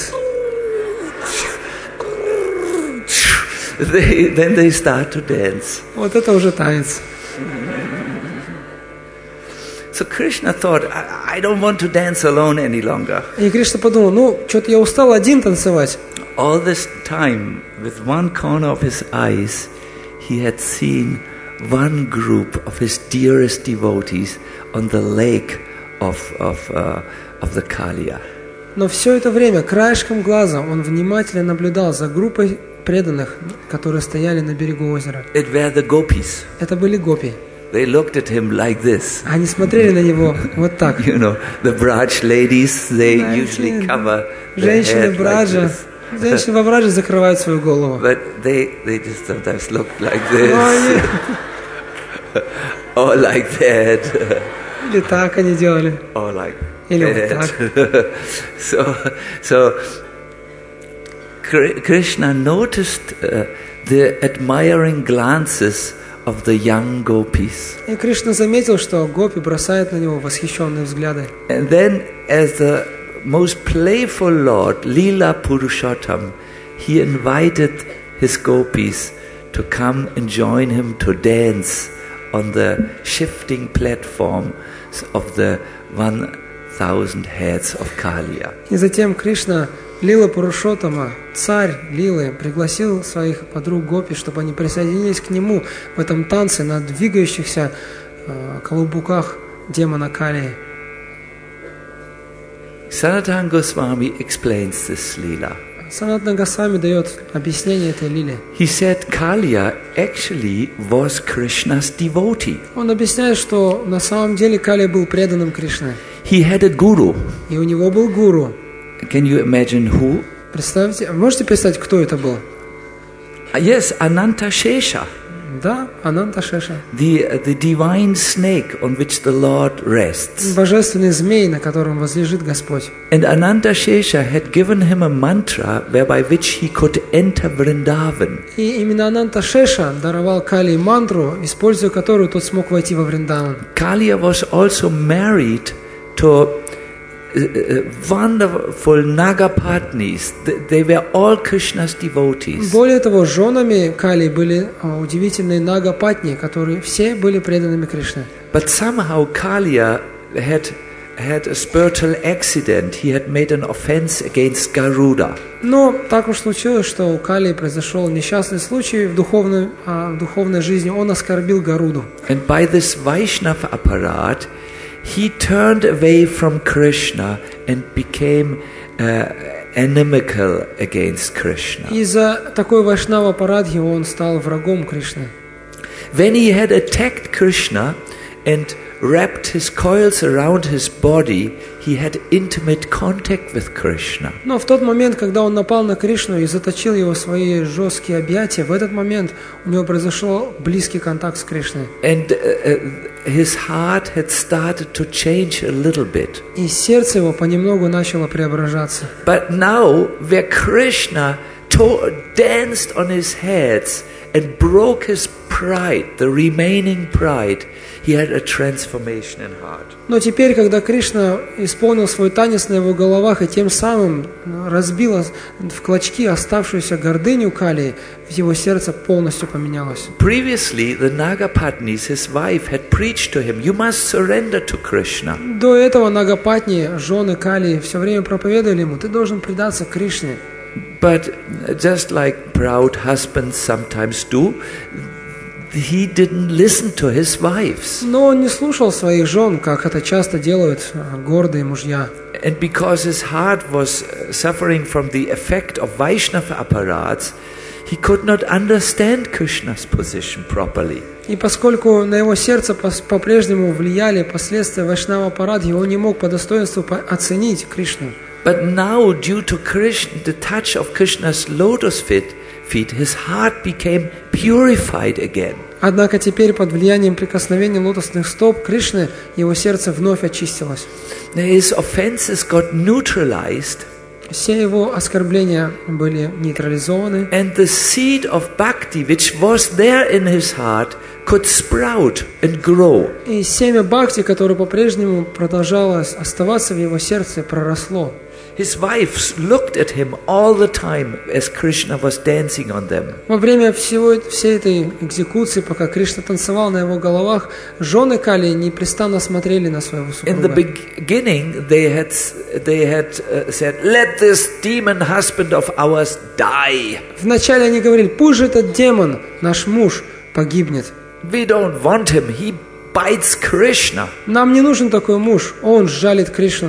they, then they start to dance. Вот это уже танец. So Krishna thought, I, I don't want to dance alone any longer. И Кришна подумал, ну, что-то я устал один танцевать. All this time, with one corner of his eyes, he had seen one group of his dearest devotees on the lake of, of, uh, of the Kaliya. Но все это время, краешком глаза, он внимательно наблюдал за группой преданных, которые стояли на берегу озера. It were the gopis. Это были гопи. They looked at him like this. Они смотрели на него вот так. You know, the Braj ladies, they Знаете, usually cover their Женщины head like Браджа, this. женщины во Брадже закрывают свою голову. But they, they just sometimes look like Но this. они- Or like that. Или так они делали. Or like Или вот that. so, so Kri- Krishna noticed uh, the admiring glances of the young gopis. И Кришна заметил, что гопи бросают на него восхищенные взгляды. And then, as the most playful Lord, Leela Purushottam, he invited his gopis to come and join him to dance on the shifting platforms of the one thousand heads of Kaliya. И затем Кришна, Лила Пурушоттама, царь Лилы, пригласил своих подруг гопи, чтобы они присоединились к нему в этом танце на двигающихся э, колобуках демона Калии. Sanatana Goswami explains this Leela. Санатана Госвами дает объяснение этой лиле. He said Kaliya actually was Krishna's devotee. Он объясняет, что на самом деле Калия был преданным Кришне. He had a guru. И у него был гуру. Can you imagine who? Представьте, можете представить, кто это был? Uh, Yes, Ananta Shesha, Да, Ананта Шеша. the, the divine snake on which the Lord rests. Божественный змей, на котором возлежит Господь. And Ananta Shesha had given him a mantra whereby which he could enter Vrindavan. И именно Ананта Шеша даровал Калии мантру, используя которую тот смог войти во Вриндаван. Kaliya was also married to uh, uh, wonderful Nagapatnis. Th- They were all Krishna's devotees. Более того, женами Калии были а, удивительные Нагапатни, которые все были преданными Кришне. But somehow Kaliya had had a spiritual accident. He had made an offense against Garuda. Но так уж случилось, что у Калии произошел несчастный случай в духовной, а, в духовной жизни. Он оскорбил Гаруду. And by this Vaishnava apparat, he turned away from Krishna and became uh, inimical against Krishna. Из-за такой вайшнава парадхи он стал врагом Кришны. When he had attacked Krishna and wrapped his coils around his body, he had intimate contact with Krishna. Но в тот момент, когда он напал на Кришну и заточил его в свои жесткие объятия, в этот момент у него произошел близкий контакт с Кришной. And uh, uh, his heart had started to change a little bit. И сердце его понемногу начало преображаться. But now, where Krishna to- danced on his heads and broke his pride, the remaining pride, he had a transformation in heart. Но теперь, когда Кришна исполнил свой танец на его головах и тем самым разбил в клочки оставшуюся гордыню Калии, в его сердце полностью поменялось. Previously, the Nagapatnis, his wife, had preached to him, you must surrender to Krishna. До этого Нагапатни, жены Калии, все время проповедовали ему: ты должен предаться Кришне. But just like proud husbands sometimes do, he didn't listen to his wives. Но он не слушал своих жен, как это часто делают а, гордые мужья. And because his heart was suffering from the effect of Vaishnava apparats, he could not understand Krishna's position properly. И поскольку на его сердце пос- по-прежнему влияли последствия вайшнава парадхи, он не мог по достоинству по- оценить Кришну. But now, due to Krishna, the touch of Krishna's lotus feet, feet, his heart became purified again. Однако теперь под влиянием прикосновения лотосных стоп Кришны его сердце вновь очистилось. His offenses got neutralized, Все его оскорбления были нейтрализованы, and the seed of bhakti, which was there in his heart, could sprout and grow. и семя бхакти, которое по-прежнему продолжало оставаться в его сердце, проросло. His wives looked at him all the time as Krishna was dancing on them. Во время всего, всей этой экзекуции, пока Кришна танцевал на его головах, жены Калии непрестанно смотрели на своего In the супруга. beginning, they had they had uh, said, "Let this demon husband of ours die. Вначале они говорили: пусть же этот демон, наш муж, погибнет. We don't want him. He bites Krishna." Нам не нужен такой муж, он жалит Кришну.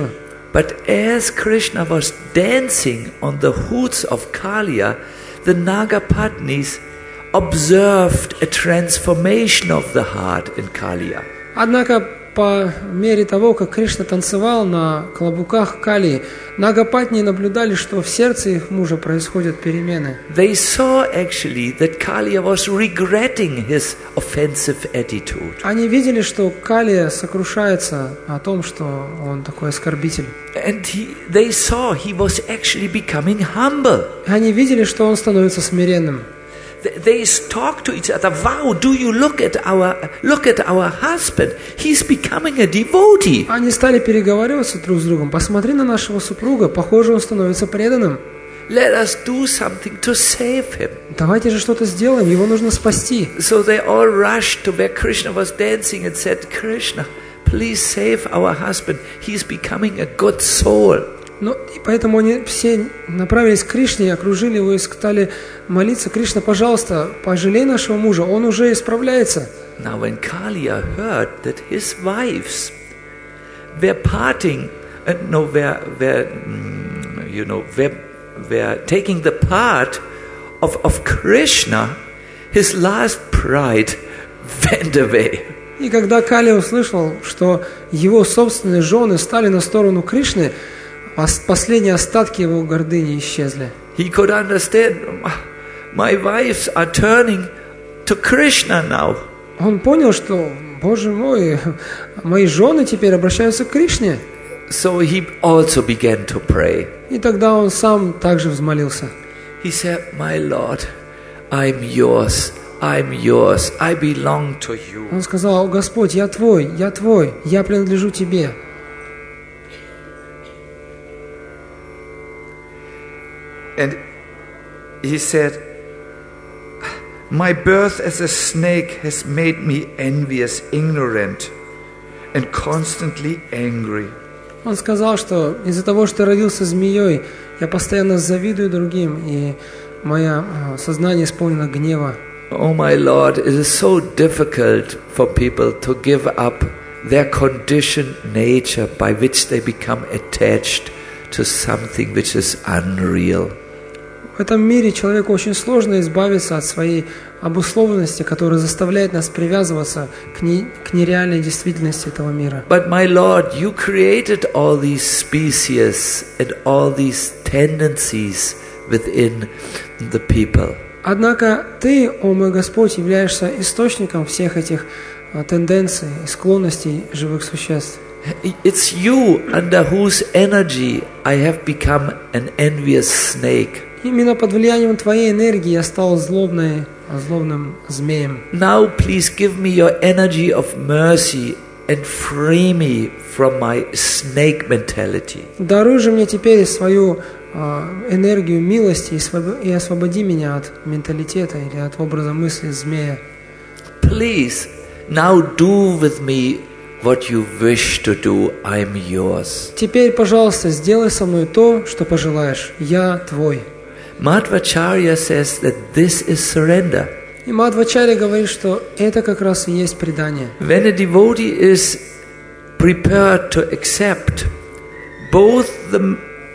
But as Krishna was dancing on the hoods of Kaliya, the Nagapatnis observed a transformation of the heart in Kaliya. Однако, по мере того, как Кришна танцевал на клобуках Калии, Нагапатни наблюдали, что в сердце их мужа происходят перемены. They saw actually that Kaliya was regretting his offensive attitude. Они видели, что Калия сокрушается о том, что он такой оскорбитель. And he, they saw he was actually becoming humble. Они видели, что он становится смиренным. They talk to each other. Wow, do you look at our look at our husband? He's becoming a devotee. Они стали переговариваться друг с другом. Посмотри на нашего супруга, похоже, он становится преданным. Let us do something to save him. Давайте же что-то сделаем, его нужно спасти. So they all rushed to where Krishna was dancing and said, Krishna, please save our husband. He's becoming a good soul. Ну, и поэтому они все направились к Кришне и окружили его и стали молиться: Кришна, пожалуйста, пожалей нашего мужа, он уже исправляется. Now when Kaliya heard that his wives were parting, uh, no, were, were, mm, you know, were, were taking the part of, of Krishna, his last pride went away. И когда Калия услышал, что его собственные жены стали на сторону Кришны, последние остатки его гордыни исчезли. He could understand, my wives are turning to Krishna now. Он понял, что, Боже мой, мои жены теперь обращаются к Кришне. So he also began to pray. И тогда он сам также взмолился. He said, my Lord, I'm yours, I'm yours, I belong to you. Он сказал: Господь, я твой, я твой, я принадлежу тебе. And he said, my birth as a snake has made me envious, ignorant, and constantly angry. Он сказал, что из-за того, что родился змеей, я постоянно завидую другим, и мое сознание исполнено гнева. Oh my Lord, it is so difficult for people to give up their conditioned nature by which they become attached to something which is unreal. В этом мире человеку очень сложно избавиться от своей обусловленности, которая заставляет нас привязываться к, не, к нереальной действительности этого мира. But my Lord, you created all these species and all these tendencies within the people. Однако Ты, о мой Господь, являешься источником всех этих а, тенденций и склонностей живых существ. It's you under whose energy I have become an envious snake. Именно под влиянием Твоей энергии я стал злобной, злобным змеем. Now please give me your energy of mercy and free me from my snake mentality. Даруй же мне теперь свою а, энергию милости и, своб... и освободи меня от менталитета или от образа мысли змея. Please now do with me what you wish to do. I'm yours. Теперь, пожалуйста, сделай со мной то, что пожелаешь. Я твой. Madhvacharya says that this is surrender. И Мадхвачарья говорит, что это как раз и есть предание. When a devotee is prepared to accept both the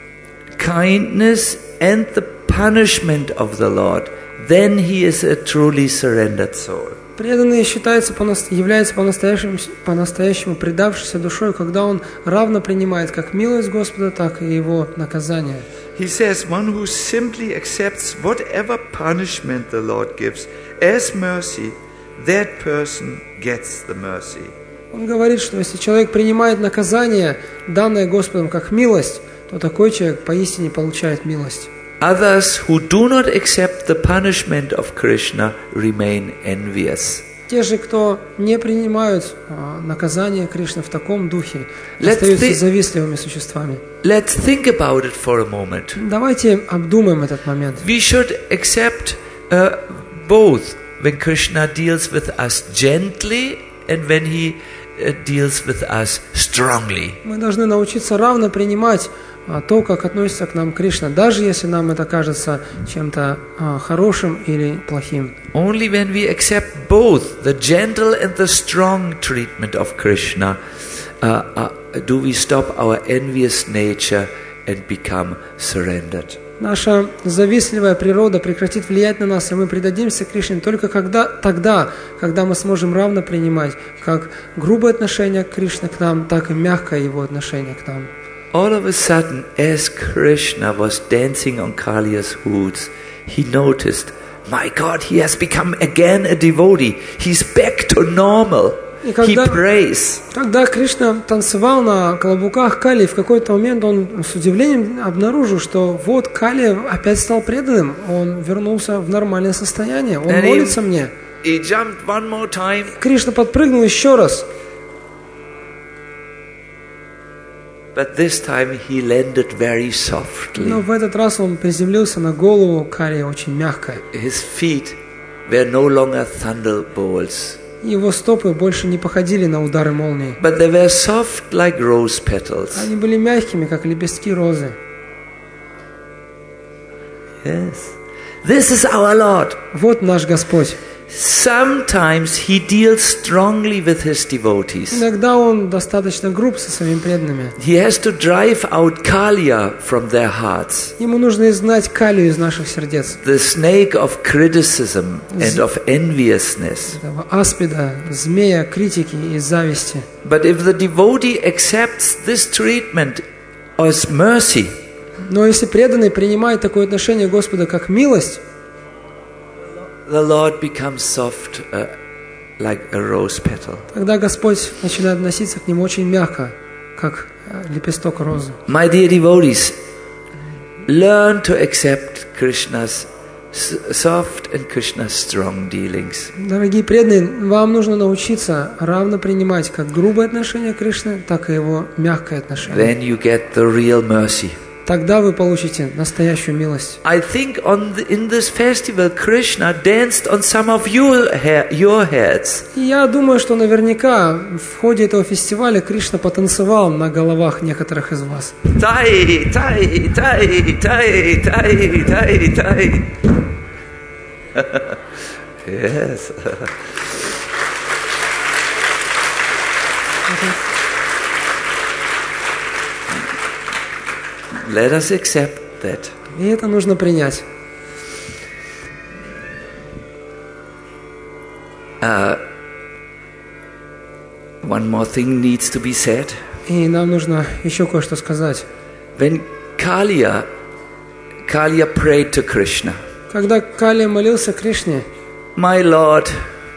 kindness and the punishment of the Lord, then he is a truly surrendered soul. Преданный считается, является по-настоящему, по-настоящему предавшийся душой, когда он равно принимает как милость Господа, так и его наказание. He says, one who simply accepts whatever punishment the Lord gives as mercy, that person gets the mercy. Он говорит, что если человек принимает наказание, данное Господом как милость, то такой человек поистине получает милость. Others who do not accept the punishment of Krishna remain envious. Те же, кто не принимают а, наказание Кришны в таком духе, остаются thi- завистливыми существами. Let's think about it for a moment. Давайте обдумаем этот момент. We should accept uh, both when Krishna deals with us gently and when he uh, deals with us strongly. Мы должны научиться равно принимать а, то, как относится к нам Кришна, даже если нам это кажется чем-то а, хорошим или плохим. Only when we accept both the gentle and the strong treatment of Krishna, uh, uh, do we stop our envious nature and become surrendered. Наша завистливая природа прекратит влиять на нас, и мы предадимся Кришне только когда, тогда, когда мы сможем равно принимать как грубое отношение к Кришне к нам, так и мягкое Его отношение к нам. All of a sudden, as Krishna was dancing on Kaliya's hoods, he noticed, my God, he has become again a devotee. He's back to normal. И когда, he prays. когда Кришна танцевал на каблуках Кали, в какой-то момент он с удивлением обнаружил, что вот Кали опять стал преданным, он вернулся в нормальное состояние, он And молится he, мне. He jumped one more time. Кришна подпрыгнул еще раз. But this time he landed very softly. Но в этот раз он приземлился на голову Кали очень мягко. His feet were no longer thunderbolts. Его стопы больше не походили на удары молнии. But they were soft like rose petals. Они были мягкими, как лепестки розы. Yes. This is our Lord. Вот наш Господь. Sometimes he deals strongly with his devotees. Иногда он достаточно груб со своими преданными. He has to drive out Kaliya from their hearts. Ему нужно изгнать Калию из наших сердец. The snake of criticism and of enviousness. Этого аспида, змея, критики и зависти. But if the devotee accepts this treatment as mercy, но если преданный принимает такое отношение Господа как милость, the Lord becomes soft uh, like a rose petal. Тогда Господь начинает относиться к нему очень мягко, как лепесток розы. My dear devotees, learn to accept Krishna's soft and Krishna's strong dealings. Дорогие преданные, вам нужно научиться равно принимать как грубое отношение к Кришне, так и его мягкое отношение. Then you get the real mercy. Тогда вы получите настоящую милость. I think on the, in this festival Krishna danced on some of your hair, your heads. И я думаю, что наверняка в ходе этого фестиваля Кришна потанцевал на головах некоторых из вас. Tai, tai, tai, tai, tai, tai, tai. Yes. Let us accept that. И это нужно принять. Uh, one more thing needs to be said. И нам нужно еще кое-что сказать. When Kaliya, Kaliya prayed to Krishna. Когда Калия молился Кришне, My Lord,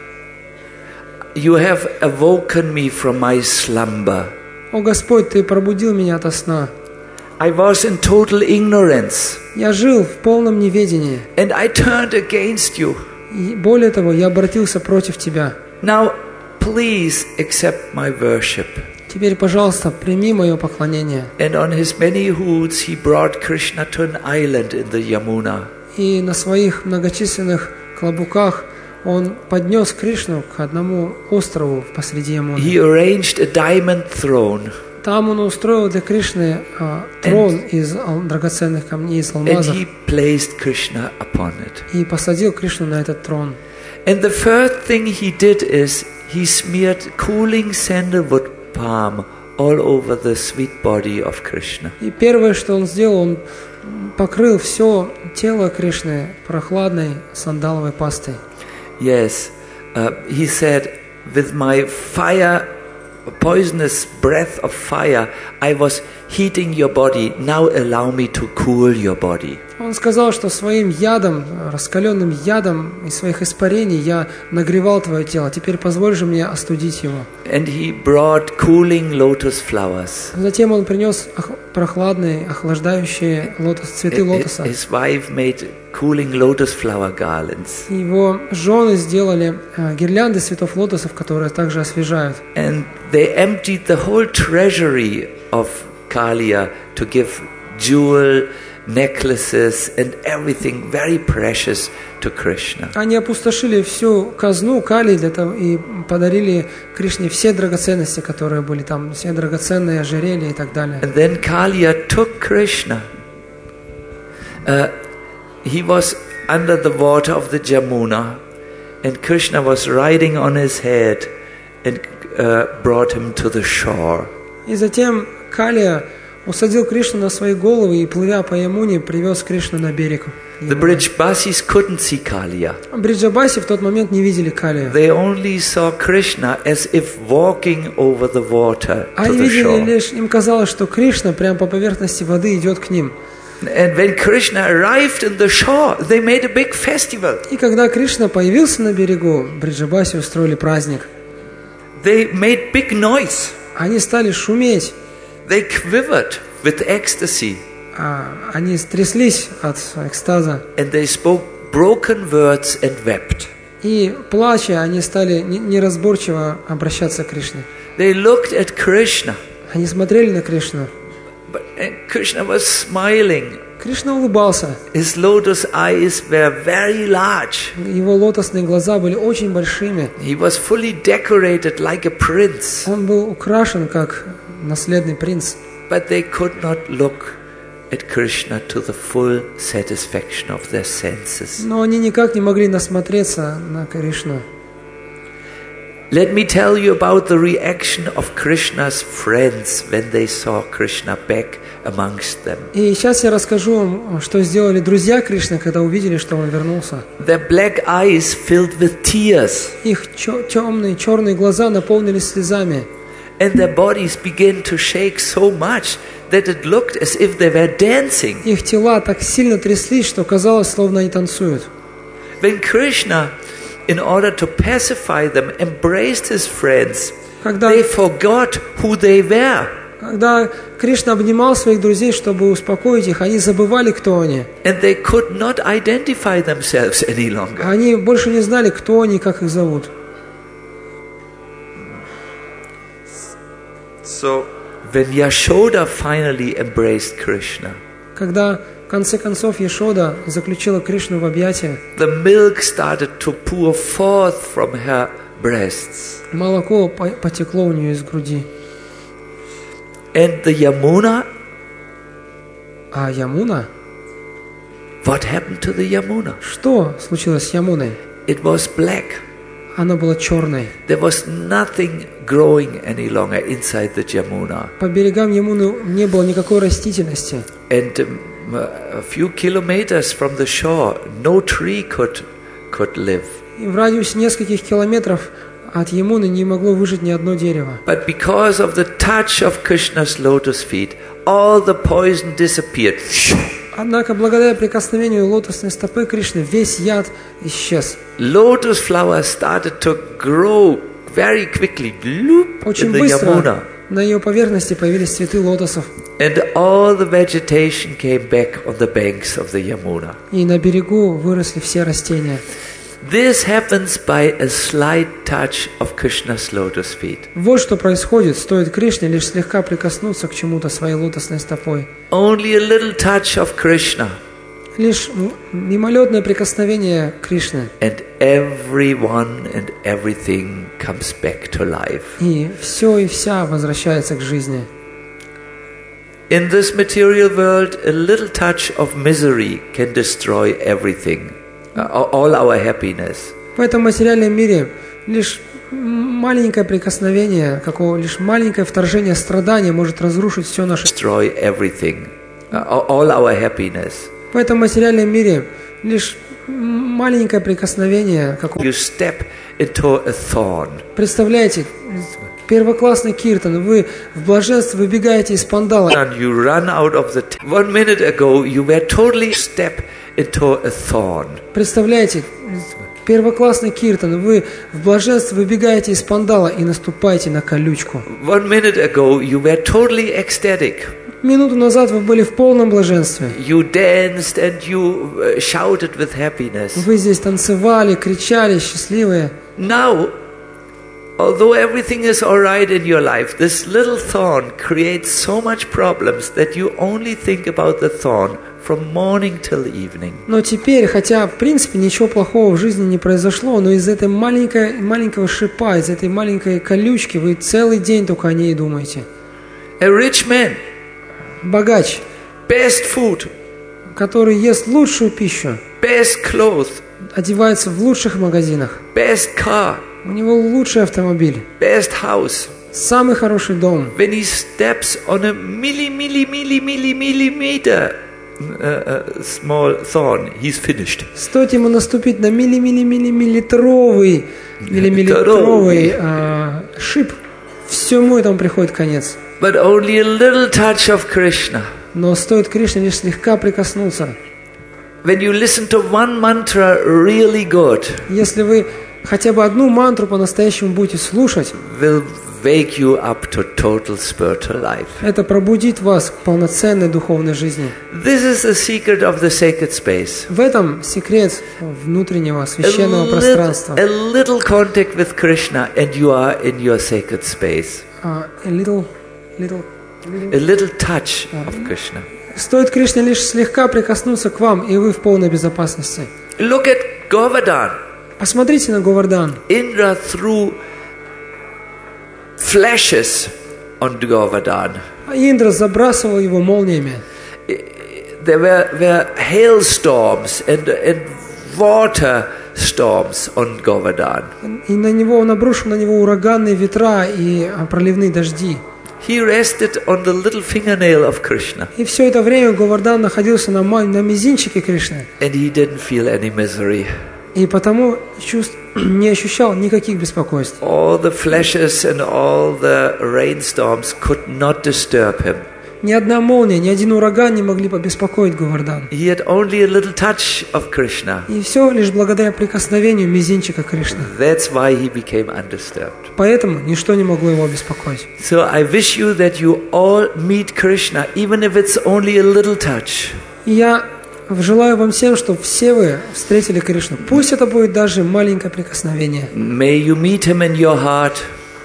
you have awoken me from my slumber. О Господь, Ты пробудил меня ото сна. I was in total ignorance. Я жил в полном неведении. And I turned against you. И более того, я обратился против Тебя. Now, please accept my worship. Теперь, пожалуйста, прими мое поклонение. And on his many hoods he brought Krishna to an island in the Yamuna. И на своих многочисленных клобуках он поднес Кришну к одному острову посреди Ямуны. He arranged a diamond throne. Там он устроил для Кришны а, трон and, из ал- драгоценных камней, из алмазов. And he placed Krishna upon it. И посадил Кришну на этот трон. And the first thing he did is he smeared cooling sandalwood palm all over the sweet body of Krishna. И первое, что он сделал, он покрыл все тело Кришны прохладной сандаловой пастой. Yes, uh, he said, with my fire, poisonous breath of fire, I was heating your body. Now allow me to cool your body. Он сказал, что своим ядом, раскаленным ядом из своих испарений я нагревал твое тело. Теперь позволь же мне остудить его. And he brought cooling lotus flowers. Затем он принес прохладные, охлаждающие лотос, цветы лотоса. His wife made cooling lotus flower garlands. Его жены сделали uh, гирлянды цветов лотосов, которые также освежают. And they emptied the whole treasury of Kaliya to give jewel necklaces and everything very precious to Krishna. Они опустошили всю казну Кали для того и подарили Кришне все драгоценности, которые были там, все драгоценные ожерелья и так далее. And then Kaliya took Krishna. Uh, he was under the water of the Jamuna, and Krishna was riding on his head and uh, brought him to the shore. И затем Калия усадил Кришну на свои головы и, плывя по Ямуне, привез Кришну на берег. The Brijbasis couldn't see Kaliya. Бриджабаси в тот момент не видели Калию. They only saw Krishna as if walking over the water to Они the видели shore. лишь, им казалось, что Кришна прямо по поверхности воды идет к ним. And when Krishna arrived in the shore, they made a big festival. И когда Кришна появился на берегу, Бриджабаси устроили праздник. They made big noise. Они стали шуметь, They quivered with ecstasy. а они тряслись от экстаза. And they spoke broken words and wept. И, плача, они стали не- неразборчиво обращаться к Кришне. They looked at Krishna. Они смотрели на Кришну. But and Krishna was smiling. Кришна улыбался. His lotus eyes were very large. Его лотосные глаза были очень большими. He was fully decorated like a prince. Он был украшен, как наследный принц. But they could not look at Krishna to the full satisfaction of their senses. Но они никак не могли насмотреться на Кришну. Let me tell you about the reaction of Krishna's friends when they saw Krishna back amongst them. И сейчас я расскажу вам, что сделали друзья Кришны, когда увидели, что он вернулся. Their black eyes filled with tears, Их чё- темные, черные глаза наполнились слезами. and their bodies began to shake so much that it looked as if they were dancing. Их тела так сильно тряслись, что казалось, словно они танцуют. When Krishna, in order to pacify them, embraced his friends, Когда, they forgot who they were. когда Кришна обнимал своих друзей, чтобы успокоить их, они забывали, кто они. And they could not identify themselves any longer. Они больше не знали, кто они, как их зовут. So, when Yashoda finally embraced Krishna, Когда, в конце концов, Ешода заключила Кришну в объятия, the milk started to pour forth from her breasts. молоко по- потекло у нее из груди. And the Yamuna, А Ямуна? what happened to the Yamuna? Что случилось с Ямуной? It was black. Она была черной. There was nothing growing any longer inside the Yamuna. По берегам Ямуны не было никакой растительности. And um, a few kilometers from the shore, no tree could, could live. И в радиусе нескольких километров от Ямуны не могло выжить ни одно дерево. But because of the touch of Krishna's lotus feet, all the poison disappeared. Однако, благодаря прикосновению лотосной стопы Кришны, весь яд исчез. Lotus flowers started to grow very quickly bloop, in Очень the быстро Yamuna. на ее поверхности появились цветы лотосов. And all the vegetation came back on the banks of the Yamuna. И на берегу выросли все растения. This happens by a slight touch of Krishna's lotus feet. Вот что происходит, стоит Кришне лишь слегка прикоснуться к чему-то своей лотосной стопой. Only a little touch of Krishna, Лишь м- мимолетное прикосновение Кришны, and everyone and everything comes back to life. и все и вся возвращается к жизни. In this material world, a little touch of misery can destroy everything, uh, all our happiness. В этом материальном мире лишь маленькое прикосновение, какого, лишь маленькое вторжение страдания может разрушить все наше. Destroy everything, uh, all our happiness. В этом материальном мире лишь маленькое прикосновение, какого. You step into a thorn. Представляете, первоклассный киртан, вы в блаженстве выбегаете из пандала. And you run out of the... T- One minute ago, you were totally step into a thorn. Представляете, первоклассный киртан, вы в блаженстве выбегаете из пандала и наступаете на колючку. One minute ago, you were totally ecstatic. Минуту назад вы были в полном блаженстве. You danced and you uh, shouted with happiness. Вы здесь танцевали, кричали, счастливые. Now, although everything is all right in your life, this little thorn creates so much problems that you only think about the thorn from morning till evening. Но теперь, хотя в принципе ничего плохого в жизни не произошло, но из этой маленькой, маленького шипа, из этой маленькой колючки вы целый день только о ней думаете. A rich man, Богач, best food, который ест лучшую пищу, best clothes, одевается в лучших магазинах, best car, у него лучший автомобиль, best house, самый хороший дом. When he steps on a milli, milli, milli, milli, millimeter uh, uh, small thorn, he's finished. Стоит ему наступить на милли-милли-миллиметровый миллиметровый а, шип, всему этому приходит конец. But only a little touch of Krishna. Но стоит Кришне лишь слегка прикоснуться. When you listen to one mantra really good, Если вы хотя бы одну мантру по-настоящему будете слушать, will wake you up to total spiritual life. это пробудит вас к полноценной духовной жизни. This is the secret of the sacred space. В этом секрет внутреннего A священного lit- пространства. a little contact with Krishna and you are in your sacred space. А, a little, little, little. A little touch of Krishna. Стоит Кришне лишь слегка прикоснуться к вам, и вы в полной безопасности. Look at Govardhan. Посмотрите на Говардан. Indra threw flashes on Govardhan. Индра забрасывал его молниями. There were, were hailstorms and, and water storms on Govardhan. И на него он обрушил на него ураганные ветра и а, проливные дожди. He rested on the little fingernail of Krishna. И все это время Говардан находился на, ма- на мизинчике Кришны. And he didn't feel any misery. И потому чувств, не ощущал никаких беспокойств. All the flashes and all the rainstorms could not disturb him. Ни одна молния, ни один ураган не могли побеспокоить Говардан. He had only a little touch of Krishna. И все лишь благодаря прикосновению мизинчика Кришны. That's why he became undisturbed. Поэтому ничто не могло его беспокоить. So I wish you that you all meet Krishna, even if it's only a little touch. И я желаю вам всем, чтобы все вы встретили Кришну. Пусть это будет даже маленькое прикосновение. May you meet him in your heart.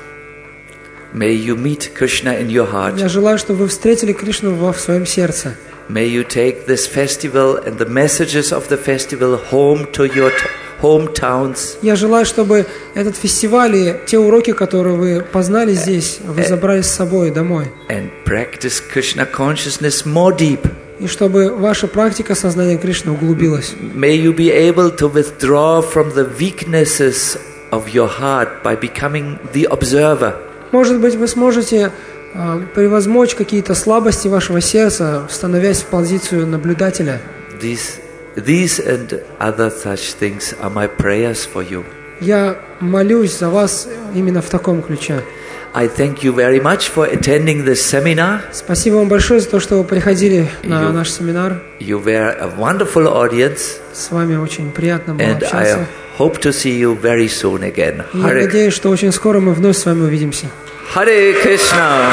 May you meet Krishna in your heart. Я желаю, чтобы вы встретили Кришну во в своем сердце. May you take this festival and the messages of the festival home to your t- hometowns. Я желаю, чтобы этот фестиваль и те уроки, которые вы познали здесь, вы забрали с собой домой. And practice Krishna consciousness more deep. И чтобы ваша практика сознания Кришны углубилась. May you be able to withdraw from the weaknesses of your heart by becoming the observer. Может быть, вы сможете э, превозмочь какие-то слабости вашего сердца, становясь в позицию наблюдателя. These, these and other such things are my prayers for you. Я молюсь за вас именно в таком ключе. I thank you very much for attending this seminar. Спасибо вам большое за то, что вы приходили на You- наш семинар. You were a wonderful audience, С вами очень приятно было and общаться. I hope to see you very soon again. И я Hare, надеюсь, что очень скоро мы вновь с вами увидимся. Hare Krishna.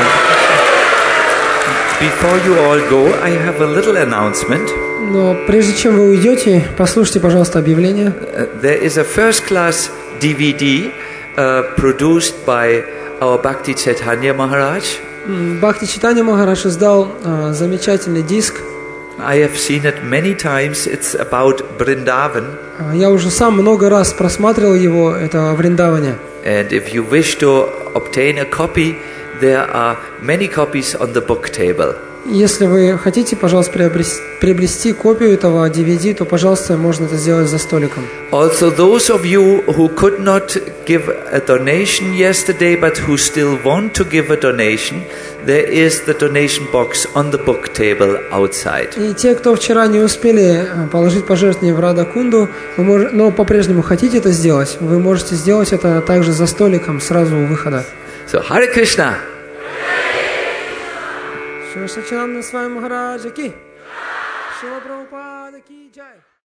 Before you all go, I have a little announcement. Но прежде чем вы уйдете, послушайте, пожалуйста, объявление. Uh, there is a first-class D V D uh, produced by our Bhakti Chaitanya Maharaj. М, Бхакти Чайтанья Махарадж издал а, замечательный диск. I have seen it many times. It's about Vrindavan. А, Я уже сам много раз просматривал его, это о Вриндаване. And if you wish to obtain a copy, there are many copies on the book table. Если вы хотите, пожалуйста, приобрести, приобрести копию этого ди ви ди, то, пожалуйста, можно это сделать за столиком. Also, those of you who could not give a donation yesterday but who still want to give a donation, there is the donation box on the book table outside. И те, кто вчера не успели э, положить пожертвование в Рада Кунду, вы мож- но по-прежнему хотите это сделать, вы можете сделать это также за столиком, сразу у выхода. So, Hare Krishna. Шри Сачананда Свами Махараджа ки, Шрила Прабхупада ки джай.